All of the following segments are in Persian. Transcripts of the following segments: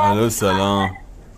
الو سلام.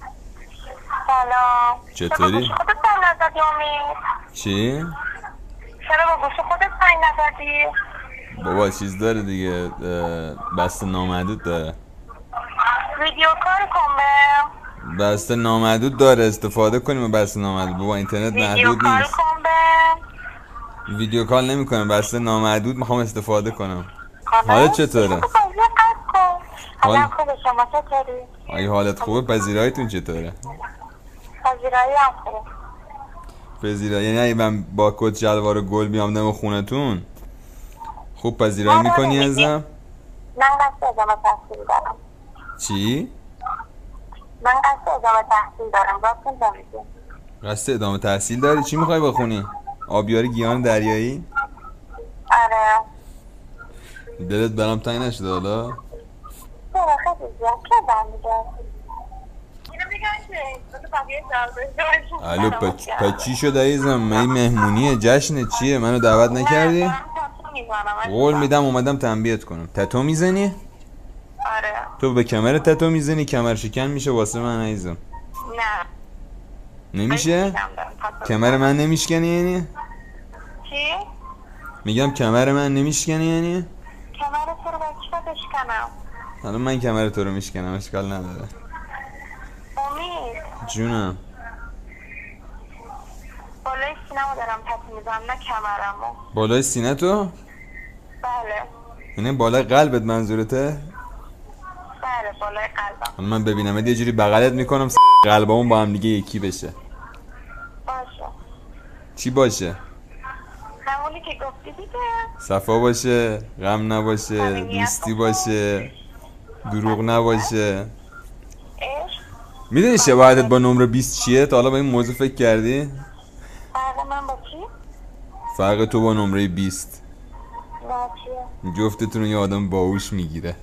سلام. چطوری؟ چرا با گوش خودت زنگ نزدی امید؟ چی؟ چرا با گوش خودت زنگ نزدی؟ بابا چیز داره دیگه، بسته نامحدود داره. ویدیو کال کن بهم. بسته نامحدود داره، استفاده کنیم بسته نامحدود. بابا اینترنت ویدیو محدود کال نیست. کن بهم. ویدیو کال نمی کنم، بسته نامحدود میخوام استفاده کنم. خلاص؟ حالت چطوره؟ خب بازی قطع کن. حال حالم خوبه، شما چطوری؟ اگه حالت خوبه پذیراییتون چطوره؟ پذیرایی هم خوبه. پذیرایی یعنی اگه من با کت شلوار و گل بیام دم خونتون خوب پذیرایی میکنی ازم؟ من قصد ادامه تحصیل دارم. چی؟ من قصد ادامه تحصیل دارم. راستون نمیگه. قصد ادامه تحصیل داری؟ چی میخوای بخونی؟ آبیاری گیاهان دریایی؟ آره. دلت برام تنگ نشده حالا؟ چرا خیلی زیاد که برمیگردی؟ اینو میگن که تو بقیه جوابش الو پس چی شد عزیزم؟ می مهمونیه جشنه چیه؟ منو دعوت نکردی؟ قول میدم اومدم تنبیهت کنم. تتو میزنی؟ آره. تو به کمر تتو میزنی؟ کمر شکن میشه واسه من عزیزم. نه. نمیشه؟ کمر من نمیشکنی یعنی؟ چی؟ میگم کمر من نمیشکنی یعنی؟ کمر تو رو باید چی بشکنم؟ حالا من کمر تو رو میشکنم، اشکال نداره. امید جونم. بالای سینمو دارم تتو میزنم، نه کمرمو. بالای سینه تو؟ بله. یعنی بالای قلبت منظورته؟ بله بالای قلبم. حالا من ببینم یه جوری بغلت میکنم قلبمون با هم دیگه یکی بشه. باشه. چی باشه؟ همونی که گفتی دیگه. صفا باشه، غم نباشه، صمیمیت دوستی باشه. باشه، دروغ نباشه. عشق. میدونی شباهتت با نمره 20 چیه؟ تا حالا به این موضوع فکر کردی؟ فرق من با چی؟ فرق تو با نمره 20 نه چیه؟ جفتتون رو یه آدم باهوش میگیره.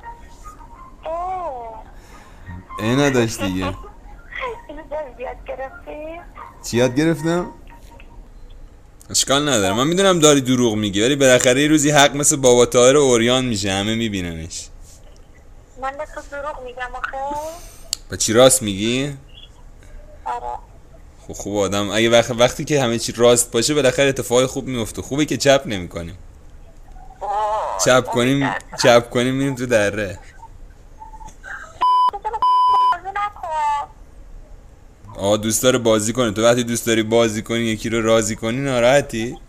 اه. نداشت دیگه. اینو جدید یاد گرفتی؟ چی یاد گرفتم؟ اشکال نداره، من میدونم داری دروغ میگی ولی بالاخره یه روزی حق مثل بابا طاهر اوریان میشه، همه میبیننش. من به تو دروغ میگم آخه؟ با چی راست میگی؟ آره. خوب آدم اگه وقتی که همه چی راست باشه بالاخره اتفاق خوب میفته. خوبه که چپ نمیکنیم. چپ کنیم میریم تو دره. دوست داره بازی کنه. تو وقتی دوست داری بازی کنی یکی رو راضی کنی ناراحتی؟ نه.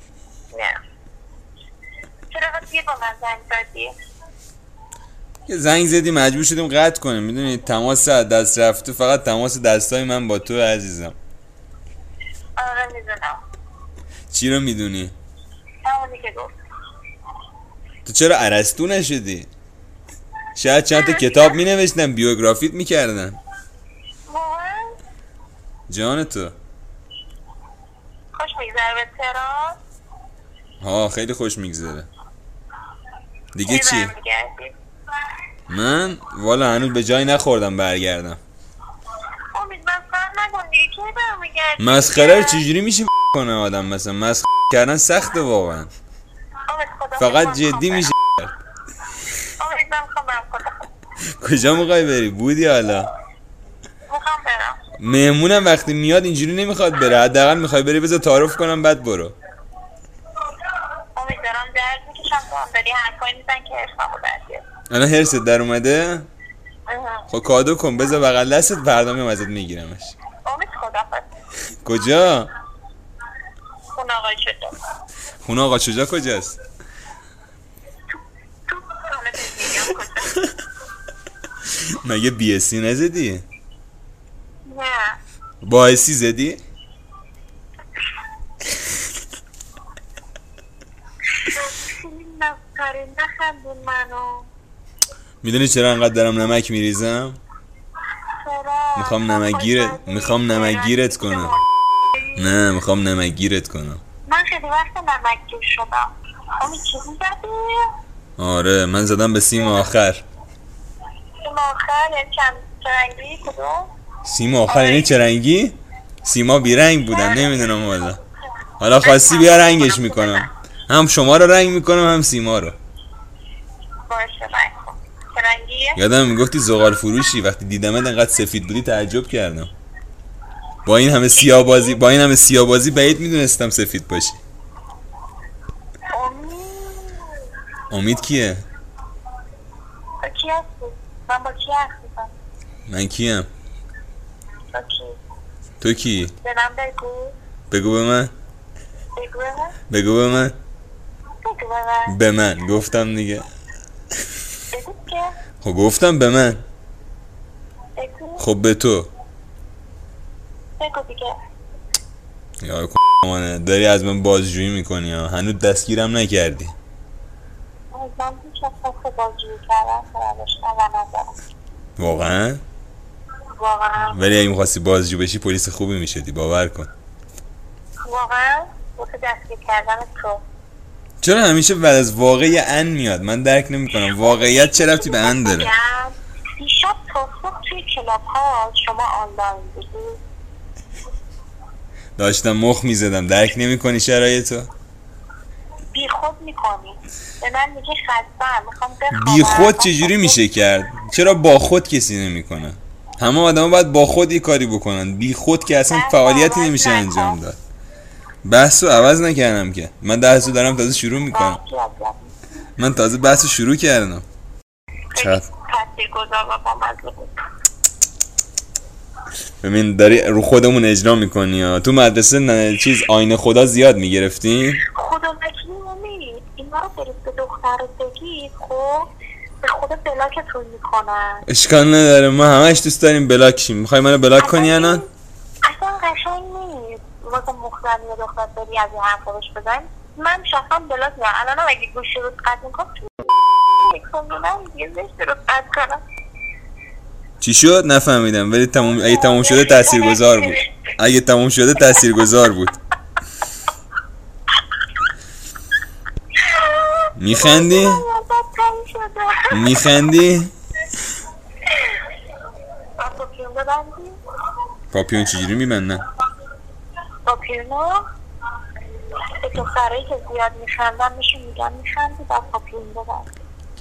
چرا وقتی با من زنگ زدی؟ یه زنگ زدی مجبور شدیم قطع کنیم. میدونی تماس از دست رفته فقط تماس دستای من با تو عزیزم. آره میدونم. چی رو میدونی؟ همونی که گفت. تو چرا ارسطو نشدی؟ شاید چند تا کتاب می نوشتن بیوگرافیت میکردن. جان تو خوش میگذره به تهران؟ ها خیلی خوش میگذره. دیگه چی؟ برمیگردی؟ من والا هنوز به جایی نخوردم برگردم. امید مسخره نکن دیگه، کی برمیگردی؟ مسخره چجوری میشه کنه آدم؟ مثلا مسخره کردن سخته واقعا. امید خدا فقط جدی میشه. امید من میخوام برم خدا. کجا میخوای بری؟ بودی حالا؟ میخوام برم. مهمونم وقتی میاد اینجوری نمیخواد بره. حداقل میخوای بری بذار تعارف کنم بعد برو. امید دارم درد میکشم تو هم داری حرفایی میزن که عشقمو در بیاد. الان هرست در اومده؟ خب کادو کن بذار بغل دستت، فردا میام ازت میگیرمش. امید خدافظ. کجا؟ خونه آقای شجاع. خونه آقا شجاع کجاست؟ تو حالا بهت میگم کجا. مگه بی اسی نزدی؟ نه. با اسی زدی؟ نفرین نخندون منو. میدونی چرا انقدر دارم نمک میریزم؟ چرا؟ میخوام نمکگیرت کنم. نه میخوام نمکگیرت کنم. من خیلی وقت نمکگیر شدم. امید چیزی زدی؟ آره من زدم به سیم آخر. سیم آخر یعنی چند رنگی کدوم؟ سیم آخر یعنی چه رنگی؟ سیما بیرنگ بودن نمیدونم حالا خواستی بیا رنگش میکنم. هم شما رو رنگ میکنم هم سیما رو. باشه رنگ کن. چه رنگی؟ یادم میگفتی زغال فروشی. وقتی دیدمت انقدر سفید بودی تعجب کردم. با این همه سیاه بازی بعید میدونستم سفید باشی. امید کیه؟ با کی هستی؟ من با کی حرف میزنم؟ من کیم؟ با کی؟ تو کی؟ به من بگو. بگو به من. بگو به من. بگو به من. بگو به من. به من گفتم دیگه. بگو که. خب گفتم به من. بگو. خب به تو. بگو دیگه. یا مانه داری از من بازجویی میکنی ها. هنوز دستگیرم نکردی. من هیچ وقت بازجویی کردم سرشتم و نظرم. واقعا؟ واقعا. ولی اگه میخواستی بازجو بشی پلیس خوبی میشدی، باور کن. واقعا واسه دستگیر کردن تو. چرا همیشه بعد از واقعی ان میاد؟ من درک نمیکنم واقعیت چه ربطی به ان داره؟ دیشب تا صبح توی کلاب ها شما آنلاین بودی؟ داشتم مخ میزدم. درک نمیکنی شرایطو؟ بی خود میکنی. به من میگه خستم میخوام بخوابم. بی خود چجوری میشه کرد؟ چرا با خود کسی نمیکنه؟ همه آدما باید با خود یه کاری بکنن. بی خود که اصلا فعالیتی نمیشه انجام داد. بحثو عوض نکردم که. من درسو دارم تازه شروع میکنم. من تازه بحثو شروع کردم. چقدر تاثیرگذار و بامزه بود. ببین داری رو خودمون اجرا میکنی ها. تو مدرسه چیز آینه خدا زیاد میگرفتی؟ خدا وکیلی امید اینا رو برید به دختر بگید خب به خدا بلاکتون میکنن. اشکال نداره، ما همش دوست داریم بلاک شیم. میخوای منو بلاک کنی الان؟ اصلا قشنگ نیست واسه مخزنی و دختر بری از این حرفا بهش بزن. من شخصا بلاک میکنم. الان اگه گوشی رو قطع میکنم میکنم دیگه زشت رو قطع کنم. چی شد؟ نفهمیدم. ولی اگه تموم شده تاثیرگذار بود. اگه تموم شده تاثیرگذار بود. میخندی؟ میخندی؟ پاپیون ببندی؟ پاپیون چجوری میبندن؟ پاپیونو به دخترهایی که زیاد میخندن میگن میخندی با پاپیون ببندی.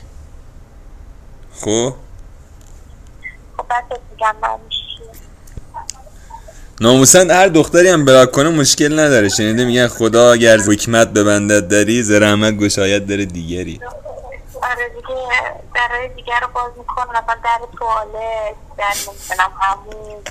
خب خب بس میگم من میشی ناموسن هر دختری هم بلاک کنه مشکل نداره. شنیده میگن خدا اگر حکمت ببندد دری ز رحمت گشاید در دیگری. آره دیگه درهای دیگر رو باز میکنم. مثلا در توالت، در نمیدونم همون.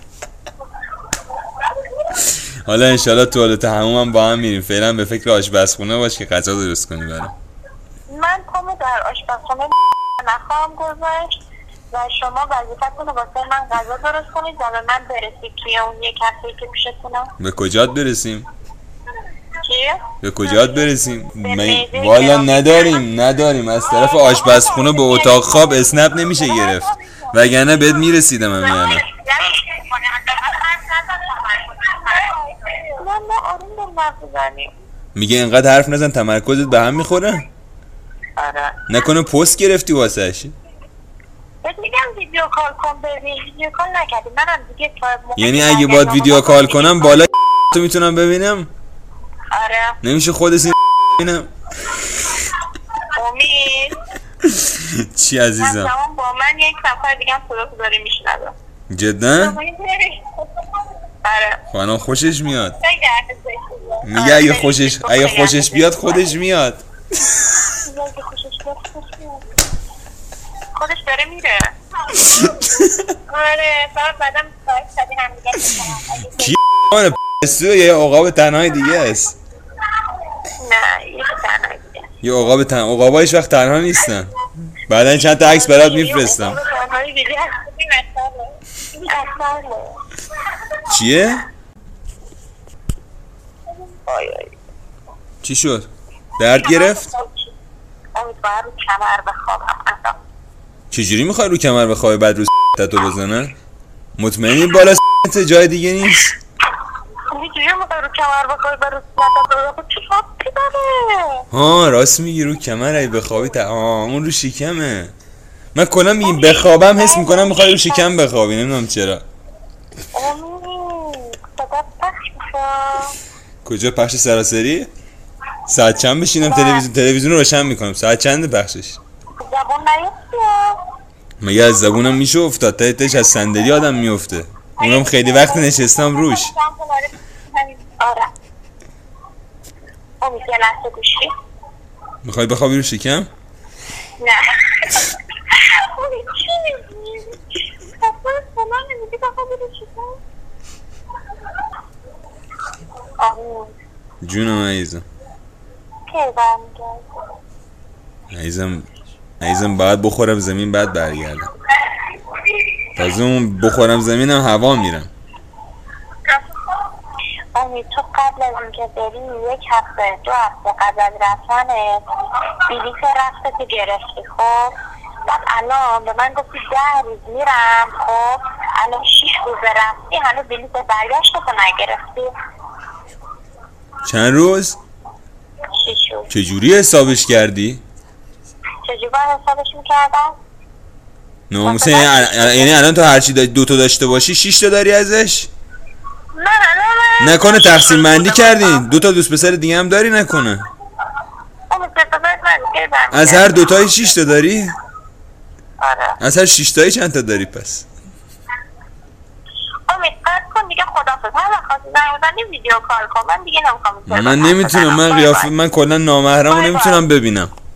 حالا انشالله توالت همون هم با هم میریم. فعلا به فکر آشپزخونه باش که غذا درست کنی برام. من پامو در آشپزخونه نخواهم گذاشت و شما وظیفتون رو واسه من غذا درست کنید و به من برسید توی اون یک هفته‌ای که پیشتونم. به کجات برسیم؟ چیه؟ به کجات برسیم؟ والا نداریم. از طرف آشپزخونه به اتاق خواب اسنپ نمیشه گرفت، وگرنه بهت میرسیدم همین الان. من آروم دارم حرف بزنیم. میگه اینقدر حرف نزن تمرکزت به هم میخوره. آره نکنه پست گرفتی واسهش؟ بهت میگم ویدیو کال کن ببین. ویدیو کال نکردی منم دیگه تا یعنی اگه باید ویدیو کال کنم بالا تو میتونم ببینم؟ آره نمیشه خودت ببینم؟ امید چی عزیزم؟ همزمان با من یک نفر دیگه هم صدا داری میشنوه. جدا؟ آره خب الان خوشش میاد. خیلی حرف زشتیه. میگه اگه خوشش بیاد خودش میاد. اگه خوشش بیاد خودش میاد. خودش داره میره. آره فقط بعدم سایت شدی هم دیگه میکنم. کی مانه پسو یه عقاب تنهای دیگه است؟ نه یه تنهای دیگه. یه عقاب عقابا هیچ وقت تنها نیستن. بعدا چند تا عکس برات میفرستم. تنهای دیگه این اصله. چیه؟ آی آی چی شد؟ درد گرفت؟ امیدوارم رو کمر بخوابم اصلا. چجوری میخوای رو کمر بخوابی بعد رو تتو بزنن؟ مطمئنی بالا جای دیگه نیست؟ چجوری میخوای رو کمر بخوابی بعد رو تتو چی ربطی داره؟ ها راست میگی رو کمر ای بخوابی اون رو شکمه. من کلا میگیم بخوابم حس میکنم میخوای رو شکم بخوابی، نمیدونم چرا. صدا پخش میشه. کجا پخش سراسری؟ ساعت چند بشینم تلویزیون رو روشن میکنم؟ ساعت چند پخشش؟ زبون نیفتیه. مگه از زبونم میشه افتاد؟ تهش از صندلی آدم میفته. اونم خیلی وقت نشستم روش. آره امید یه لحظه گوشی. میخوای بخوابی رو شکم؟ نه امید چی میگی؟ کفر سلام نمیگی بخوابی رو شکم؟ امید جونم عزیزم. کی برمیگردی؟ عزیزم باید بخورم زمین بعد برگردم. تازه اون بخورم زمینم هوا میرم. امید تو قبل از اینکه بری 1 هفته 2 هفته قبل از رفتنت بلیط رفتتو گرفتی خب. بعد الان به من گفتی 10 روز میرم خب الان 6 روز رفتی هنوز بلیط برگشتتو نگرفتی. چند روز؟ 6 روز. چجوری حسابش کردی؟ چجوری باید حسابش میکردم؟ ناموسه یعنی الان تو هرچی 2 تا داشته باشی 6 تا داری ازش؟ نه نکنه تقسیم بندی کردین 2 تا دوست پسر دیگه هم داری نکنه؟ از هر 2 تایی 6 تا داری؟ آره. از هر 6 تایی چند تا داری پس؟ امید قطع کن دیگه خدافظ. هر وقت خواستی زنگ بزنی ویدیو کال کن. من دیگه نمیخوام. من نمیتونم. من کلا نامحرمو نمیتونم ببینم.